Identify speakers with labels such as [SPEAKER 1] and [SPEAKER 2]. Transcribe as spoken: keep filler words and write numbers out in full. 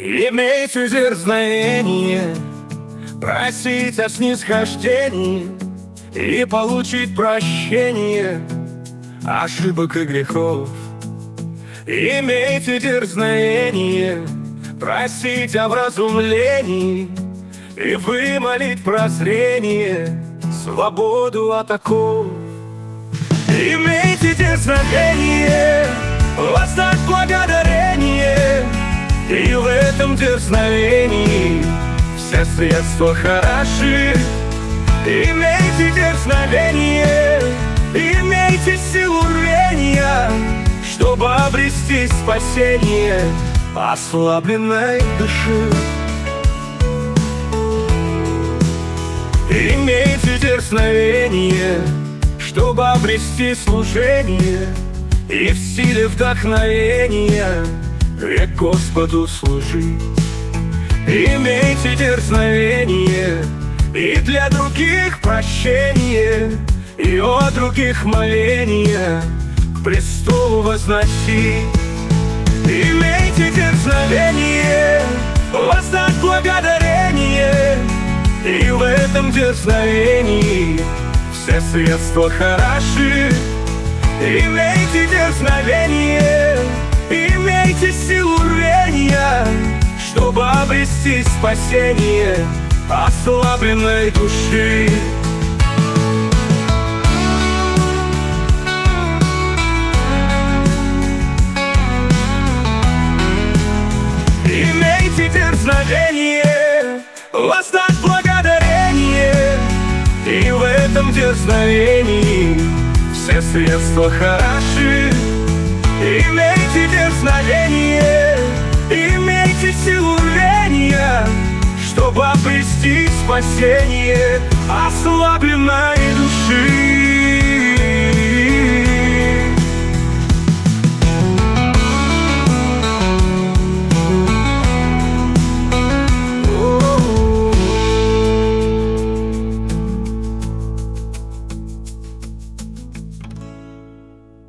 [SPEAKER 1] Имейте дерзновение просить о снисхождении и получить прощение ошибок и грехов. Имейте дерзновение просить о вразумлении и вымолить прозрение, свободу от оков. Имейте дерзновение воздать благодарение, и в этом дерзновении все средства хороши. Имейте дерзновение, имейте силу рвения, чтобы обрести спасение ослабленной души. Имейте дерзновение, чтобы обрести служение и в силе вдохновения век Господу служить. Имейте дерзновение и для других прощение, и о других моления к престолу возносить. Имейте дерзновение воздать благодарение, и в этом дерзновении все средства хороши. Имейте дерзновение, имейте силу рвения, чтобы обрести спасение ослабленной души. Имейте дерзновение воздать благодарение, и в этом дерзновении все средства хороши. Имейте дерзновение, имейте силу рвения, чтобы обрести спасение ослабленной